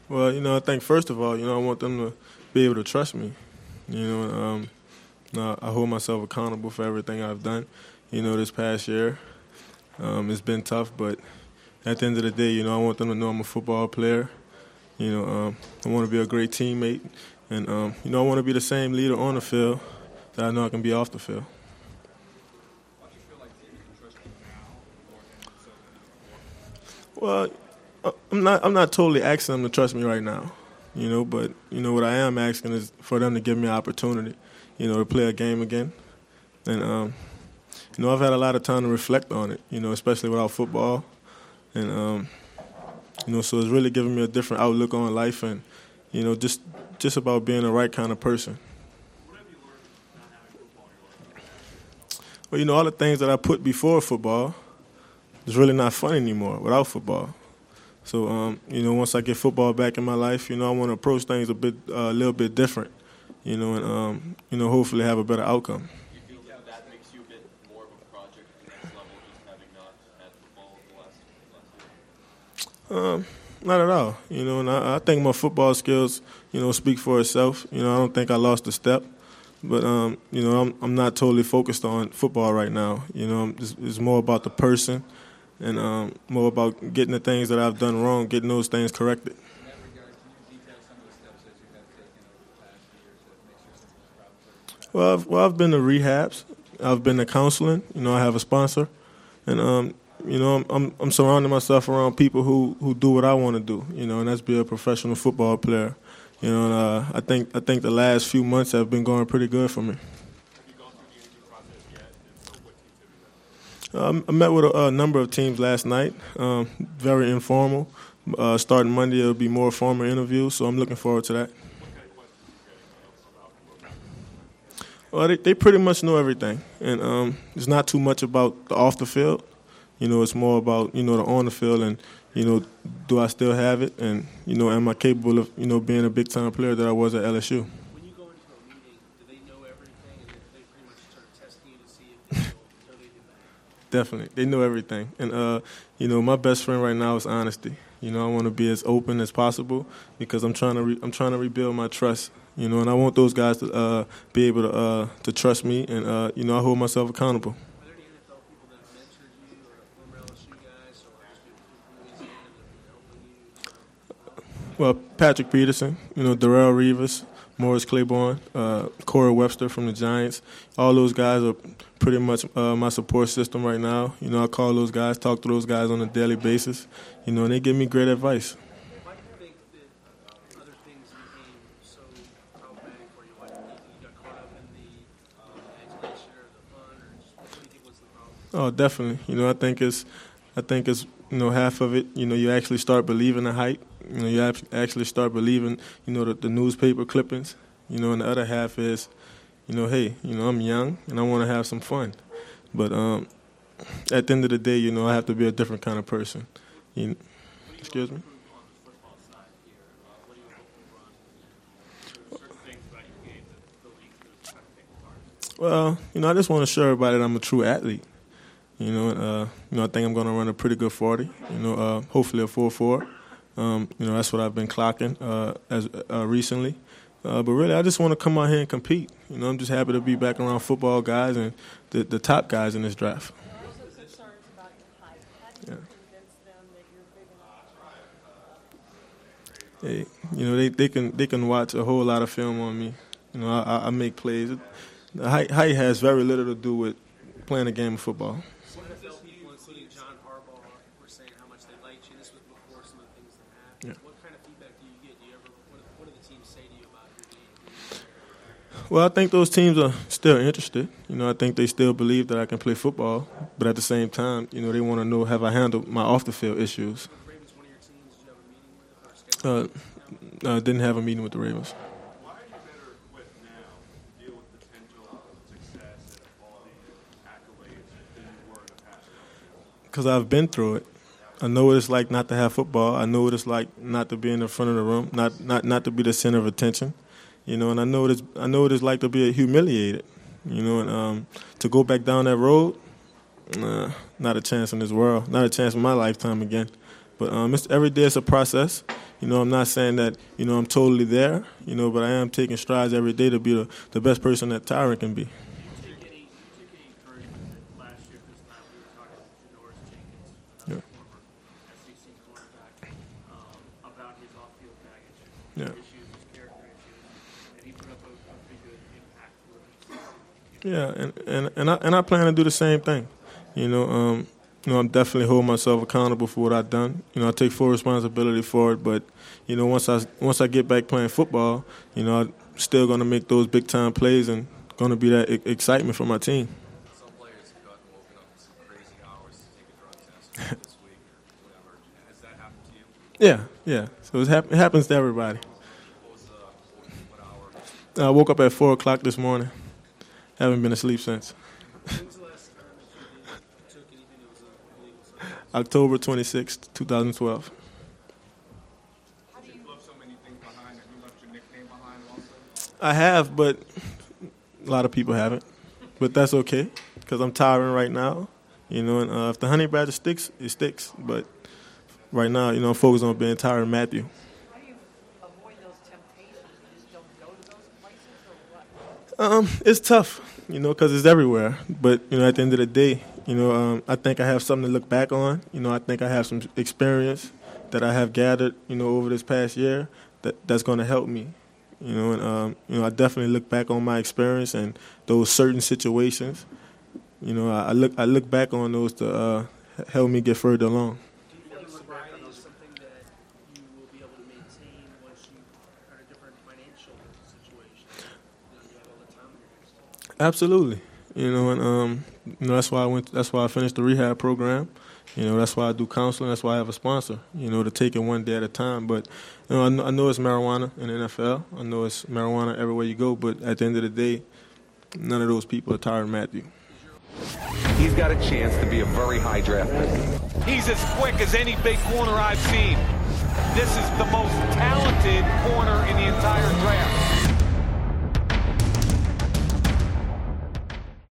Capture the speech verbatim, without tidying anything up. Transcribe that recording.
Well, you know, I think first of all, you know, I want them to be able to trust me. You know, um, I I hold myself accountable for everything I've done. You know, this past year, um, it's been tough, but at the end of the day, you know, I want them to know I'm a football player. You know, um, I want to be a great teammate, and um, you know, I want to be the same leader on the field that I know I can be off the field. Well, I- I'm not. I'm not totally asking them to trust me right now, you know. But you know what I am asking is for them to give me an opportunity, you know, to play a game again. And um, you know, I've had a lot of time to reflect on it, you know, especially without football. And um, you know, so it's really giving me a different outlook on life, and you know, just just about being the right kind of person. Well, you know, all the things that I put before football is really not fun anymore without football. So, um, you know, once I get football back in my life, you know, I want to approach things a bit, uh, a little bit different, you know, and um, you know, hopefully have a better outcome. Do you feel that that makes you a bit more of a project at the next level, just having not had football the last, last year? Um, Not at all, you know, and I, I think my football skills, you know, speak for itself. You know, I don't think I lost a step, but um, you know, I'm I'm not totally focused on football right now. You know, it's, it's more about the person, and um, more about getting the things that I've done wrong, getting those things corrected. In that regard, can you detail some of the steps that you have taken over the past years that makes you some of those problems? Well, I've, well, I've been to rehabs. I've been to counseling. You know, I have a sponsor, and um, you know, I'm, I'm I'm surrounding myself around people who, who do what I want to do. You know, and that's be a professional football player. You know, and, uh, I think I think the last few months have been going pretty good for me. Have you gone through the interview process yet? If so, what teams have you met? Um, I met with a, a number of teams last night. Um, very informal. Uh, starting Monday, it'll be more formal interviews, so I'm looking forward to that. What kind of questions are you getting about football? Well, they, they pretty much know everything, and um, it's not too much about the off the field. You know, it's more about you know the on the field, and you know, do I still have it, and you know, am I capable of you know being a big time player that I was at L S U? When you go into a meeting, do they know everything, and they pretty much start testing you to see if you know, know they do that? Definitely, they know everything, and uh, you know, my best friend right now is honesty. You know, I want to be as open as possible because I'm trying to re- I'm trying to rebuild my trust. You know, and I want those guys to uh, be able to uh, to trust me, and uh, you know, I hold myself accountable. Are there any N F L people that have mentored you, or former L S U guys, or just people from Louisiana that have been helping you? Well, Patrick Peterson, you know, Darrell Reeves, Morris Claiborne, uh, Corey Webster from the Giants. All those guys are pretty much uh, my support system right now. You know, I call those guys, talk to those guys on a daily basis, you know, and they give me great advice. Why do you think that other things became so problematic for you? Why do you think you got caught up in the uh, adulation or the fun, or just what do you think was the problem? Oh, definitely. You know, I think it's, I think it's, you know, half of it. You know, you actually start believing the hype. You know, you act- actually start believing, you know, the, the newspaper clippings. You know, and the other half is, you know, hey, you know, I'm young and I want to have some fun. But um, at the end of the day, you know, I have to be a different kind of person. You excuse me. On the football side here, uh, what do you hope to run? Certain things about your game that the league could kind of take apart. Well, you know, I just want to show everybody that I'm a true athlete. You know, uh, you know, I think I'm going to run a pretty good forty. You know, uh, hopefully a four four. Um, you know, that's what I've been clocking uh, as uh, recently. Uh, but really, I just want to come out here and compete. You know, I'm just happy to be back around football guys and the, the top guys in this draft. There are also concerns about your height. How do you convince them that you're big enough? Hey, you know, they, they can they can watch a whole lot of film on me. You know, I, I make plays. The height, height has very little to do with playing a game of football. Some N F L people, including John Harbaugh, were saying how much they liked you. This was before some of the things that happened. Yeah. What kind of feedback do you get? Do you ever? What, what do the teams say to you about your game? Well, I think those teams are still interested. You know, I think they still believe that I can play football. But at the same time, you know, they want to know, have I handled my off-the-field issues? Was Ravens one of your teams? Did you have a meeting with or scheduled? Uh, I didn't have a meeting with the Ravens. Why are you better equipped now to deal with potential success and all the accolades than you were in the past? Because I've been through it. I know what it's like not to have football. I know what it's like not to be in the front of the room, not not, not to be the center of attention. You know, and I know what it's I know what it's like to be humiliated. You know, and um, to go back down that road, nah, not a chance in this world, not a chance in my lifetime again. But um, it's, every day it's a process. You know, I'm not saying that, you know, I'm totally there, you know, but I am taking strides every day to be the, the best person that Tyron can be. Do you take any, do you take any encouragement that last year this time we were talking to Janoris Jenkins, another Yeah. former S E C cornerback, um, about his off-field baggage, Yeah. his issues, his character issues, and he put up a, a pretty good impact for him. Yeah, and, and, and, I, and I plan to do the same thing. You know, um, you know, I'm definitely hold myself accountable for what I've done. You know, I take full responsibility for it, but, you know, once I, once I get back playing football, you know, I'm still going to make those big-time plays and going to be that e- excitement for my team. Some players have gotten woken up in some crazy hours to take a drug test this week or whatever. Has that happened to you? Yeah, yeah. So it, hap- it happens to everybody. What was, uh, what, what hour? I woke up at four o'clock this morning. Haven't been asleep since. When was the last time that you did, took anything that was a illegal substance? October twenty-sixth, twenty twelve. You left so many things behind, and you left your nickname behind also? I have, but a lot of people haven't. But that's okay, because I'm Tyron right now. You know, and uh, if the honey badger sticks, it sticks. But right now, you know, I'm focused on being Tyron Matthew. How do you avoid those temptations? You just don't go to those places or what? Um, it's tough, you know, because it's everywhere. But, you know, at the end of the day, you know, um, I think I have something to look back on. You know, I think I have some experience that I have gathered, you know, over this past year that, that's going to help me. You know, and, um, you know, I definitely look back on my experience and those certain situations. You know, I, I look I look back on those to uh, help me get further along. Do you feel like sobriety is something that you will be able to maintain once you are in a different financial situation? You know, you have all the time on your hands. Absolutely. You know, and um, you know that's why I went. That's why I finished the rehab program. You know, that's why I do counseling. That's why I have a sponsor. You know, to take it one day at a time. But you know, I know, I know it's marijuana in the N F L. I know it's marijuana everywhere you go. But at the end of the day, none of those people are Tyron Matthew. He's got a chance to be a very high draft pick. He's as quick as any big corner I've seen. This is the most talented corner